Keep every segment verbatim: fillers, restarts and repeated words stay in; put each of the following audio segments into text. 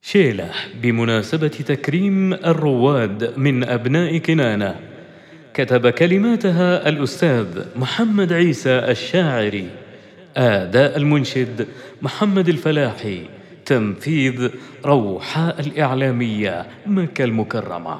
شيلة بمناسبة تكريم الرواد من أبناء كنانة، كتب كلماتها الأستاذ محمد عيسى الشاعري، أداء المنشد محمد الفلاحي، تنفيذ روحاء الإعلامية مكة المكرمة.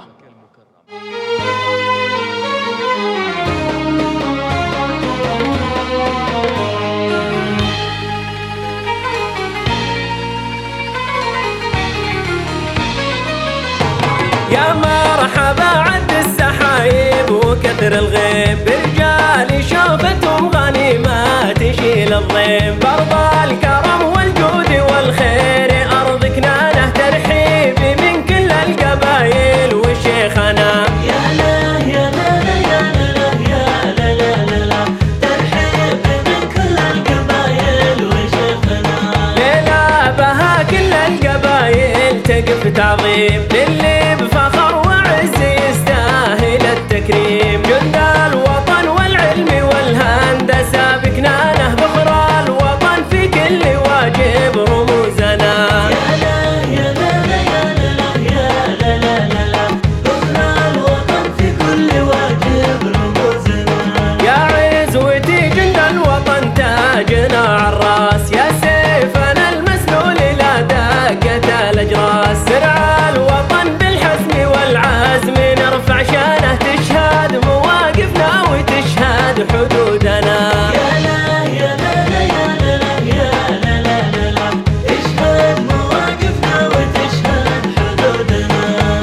يا مرحبا عد السحايب وكثر الغيب، برجال شوفتهم غنيمة تشيل الضيم، برض الكرم والجود والخير أرض كنانة ترحيب من كل القبايل وشيخنا. يا لا يا لا يا لا يا لا لا لا ترحيب من كل القبايل وشيخنا. ليلة بها كل القبايل تقف تعظيم للي بفخر وعز يستاهل التكريم، جند الوطن والعلم والهندسة بكنانة بخرى الوطن في كل واجب رموزنا. يا لا يا لا يا لا يا لا لا لا بخرى الوطن في كل واجب رموزنا. يا عزوتي جند الوطن تاجنا عالراس، يا سيفنا المسلول لا دقة الأجراس، درع الوطن بالحزم والعزم نرفع شانه تشهد مواقفنا وتشهد حدودنا. يا لا يا لا يا لا يا لا لا لا تشهد مواقفنا وتشهد حدودنا.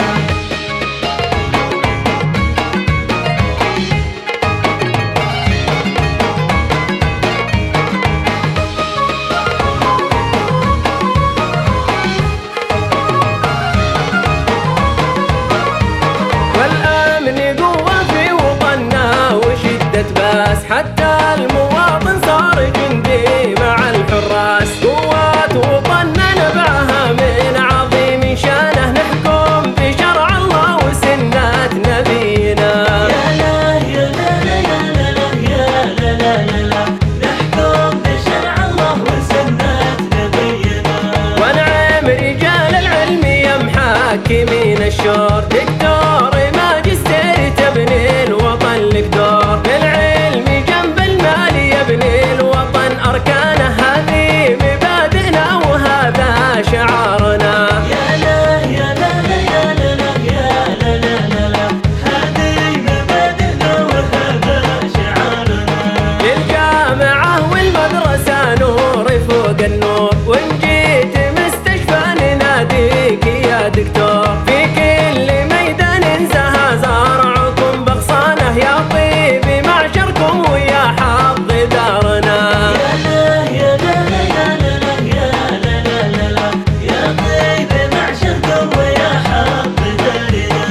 والأمن قوة في وطننا وشدة باس، حتى المواطن صار جندي مع الحراس، قوة وطننا نبعها من عظيم شانه نحكم بشرع الله وسنة نبينا. يا لا يا لا يا لا يا لا لا لا نحكم بشرع الله وسنة نبينا. ونعم رجال العلم يا محاكمين الشور، دكتور ماجستير تبني الوطن لك دور، بالعلم جنب المال يبني الوطن أركانه، هذه مبادئنا وهذا شعارنا. يا لا يا لا يا لا يا لا لا لا هذه مبادئنا وهذا شعارنا. للجامعة والمدرسة نور فوق النور، وإن جيت مستشفى نناديك يا دكتور، في كل ميدان زها زرعكم بغصانه، يا طيب معشركم ويا حظ دارنا. يا لا يا لا يا لا يا لا لا لا يا طيب معشركم ويا حظ دارنا.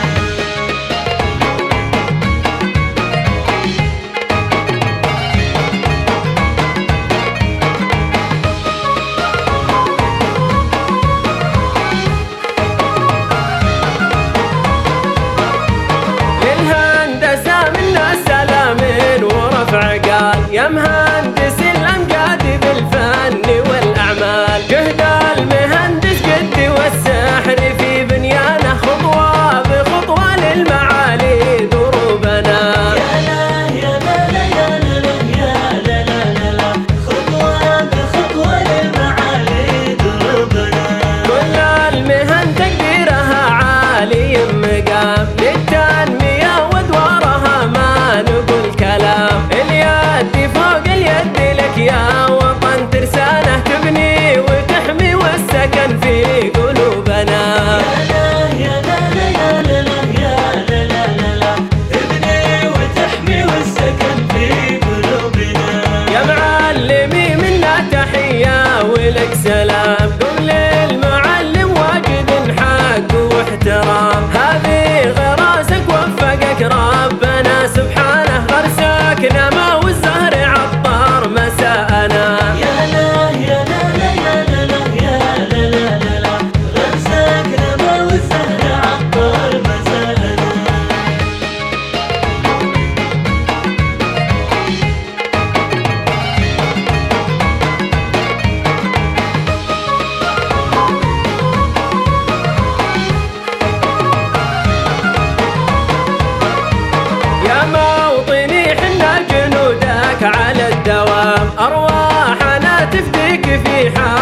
للهندسة منا السلامين ورفع قال، يا مهندس الأمجاد بالفن والأعمال، جهد المهندس قد والسحر في بنيانه، خطوة بخطوة للمعالي دروبنا. يا لا يا لا يا لا يا لا لا لا خطوة بخطوة للمعالي دروبنا. كل المهن تقديرها عالي مقام، للتنمية وادوارها ما نقول كلام، اليد فوق اليد لك يا وطن ترسانه، تبني وتحمي والسكن في قلوبنا. يا لا يا لا يا لا يا لا لا لا تبني وتحمي والسكن في قلوبنا. يا معلمي منا تحية ولك سلام، قم للمعلم واجد حق واحترام، هذه غراسك وفقك ربنا سبحانه، غرسك نما والزهر عطر مساءنا. يا لا يا لا يا لا يا لا لا في حال